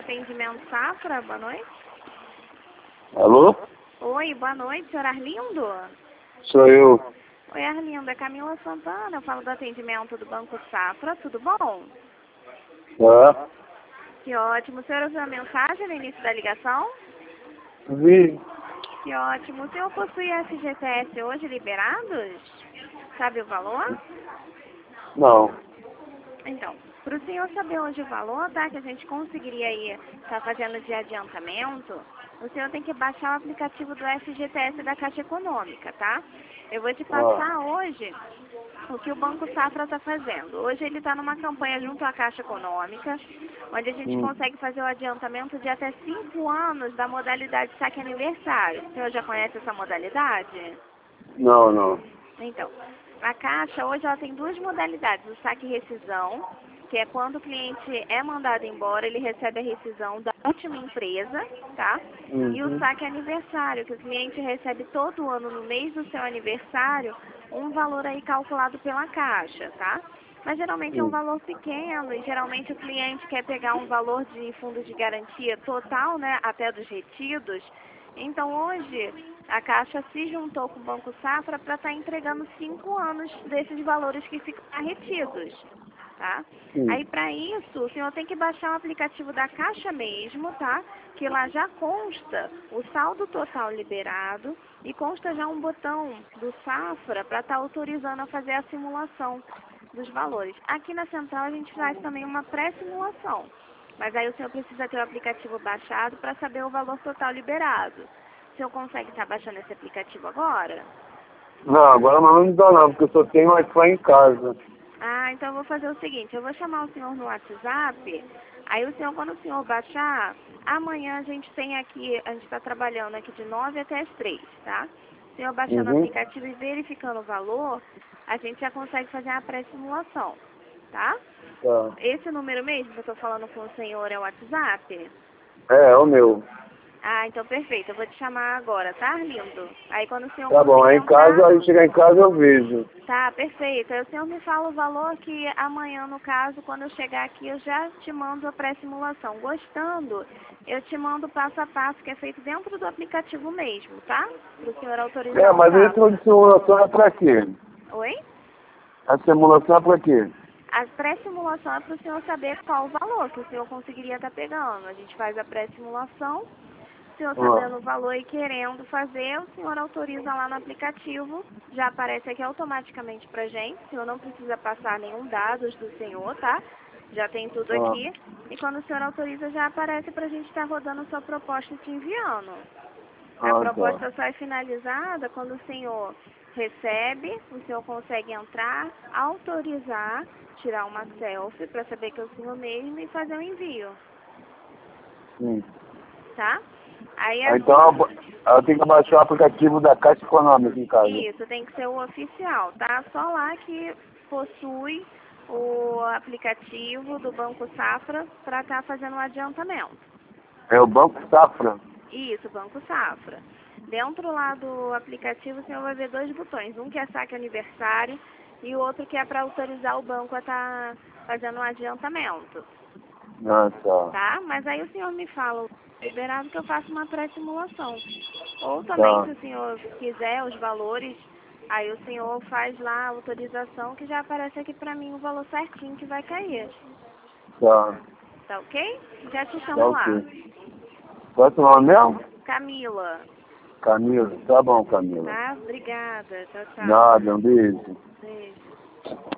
Atendimento Safra, boa noite. Alô? Oi, boa noite, senhor Arlindo? Sou eu. Oi, Arlindo, é Camila Santana, eu falo do atendimento do Banco Safra, tudo bom? Tá? Que ótimo. O senhor ouviu a mensagem no início da ligação? Vi. Que ótimo. O senhor possui FGTS hoje liberados? Sabe o valor? Não. Então, para o senhor saber hoje o valor, tá? Que a gente conseguiria aí estar fazendo de adiantamento, o senhor tem que baixar o aplicativo do FGTS da Caixa Econômica, tá? Eu vou te passar hoje o que o Banco Safra está fazendo. Hoje ele está numa campanha junto à Caixa Econômica, onde a gente consegue fazer o adiantamento de até 5 anos da modalidade saque aniversário. O senhor já conhece essa modalidade? Não, não. Então, a Caixa hoje ela tem duas modalidades, o saque e rescisão, que é quando o cliente é mandado embora, ele recebe a rescisão da última empresa, tá? E o saque aniversário, que o cliente recebe todo ano, no mês do seu aniversário, um valor aí calculado pela Caixa, tá? Mas geralmente é um valor pequeno e geralmente o cliente quer pegar um valor de fundo de garantia total, né, até dos retidos. Então hoje a Caixa se juntou com o Banco Safra para estar entregando 5 anos desses valores que ficam retidos, tá? Aí para isso o senhor tem que baixar o aplicativo da Caixa mesmo, tá? Que lá já consta o saldo total liberado e consta já um botão do Safra para estar autorizando a fazer a simulação dos valores. Aqui na central a gente faz também uma pré-simulação, mas aí o senhor precisa ter o aplicativo baixado para saber o valor total liberado. O senhor consegue estar baixando esse aplicativo agora? Não, agora não dá não, porque eu só tenho Wi-Fi em casa. Ah, então eu vou fazer o seguinte, eu vou chamar o senhor no WhatsApp, aí o senhor, quando o senhor baixar, amanhã a gente tem aqui, a gente está trabalhando aqui de 9 até as 3, tá? O senhor baixando o aplicativo e verificando o valor, a gente já consegue fazer a pré-simulação, tá? Tá. Esse número mesmo que eu estou falando com o senhor é o WhatsApp? É o meu. Ah, então perfeito. Eu vou te chamar agora, tá, Arlindo? Aí quando o senhor Tá bom, conseguir aí em casa, entrar... aí chegar em casa eu vejo. Tá, perfeito. Aí o senhor me fala o valor que amanhã, no caso, quando eu chegar aqui, eu já te mando a pré-simulação. Gostando, eu te mando o passo a passo que é feito dentro do aplicativo mesmo, tá? Para o senhor autorizar o Mas esse passo. de simulação é pra quê? Oi? A simulação é pra quê? A pré-simulação é para o senhor saber qual o valor que o senhor conseguiria estar pegando. A gente faz a pré-simulação. O senhor sabendo o valor e querendo fazer, o senhor autoriza lá no aplicativo, já aparece aqui automaticamente pra gente, o senhor não precisa passar nenhum dados do senhor, tá? Já tem tudo aqui. E quando o senhor autoriza, já aparece pra gente estar rodando sua proposta e te enviando. A proposta só é finalizada quando o senhor recebe, o senhor consegue entrar, autorizar, tirar uma selfie para saber que é o senhor mesmo e fazer o envio, tá? Aí Então eu tenho que baixar o aplicativo da Caixa Econômica em casa. isso, tem que ser o oficial, tá? Só lá que possui o aplicativo do Banco Safra para estar fazendo o adiantamento. É o Banco Safra? Isso, Banco Safra. Dentro lá do aplicativo, o senhor vai ver dois botões. Um que é saque aniversário e o outro que é para autorizar o banco a estar fazendo um adiantamento. Ah, tá. Tá? Mas aí o senhor me fala, liberado, que eu faço uma pré-simulação. Ou também, se o senhor quiser os valores, aí o senhor faz lá a autorização, que já aparece aqui pra mim o valor certinho que vai cair. Tá. Tá ok? Já te chamo Tá lá. ok. Qual é o seu nome mesmo? Camila. Camila. Tá bom, Camila. Tá? Obrigada. Tchau, tchau. Nada, um beijo. Beijo.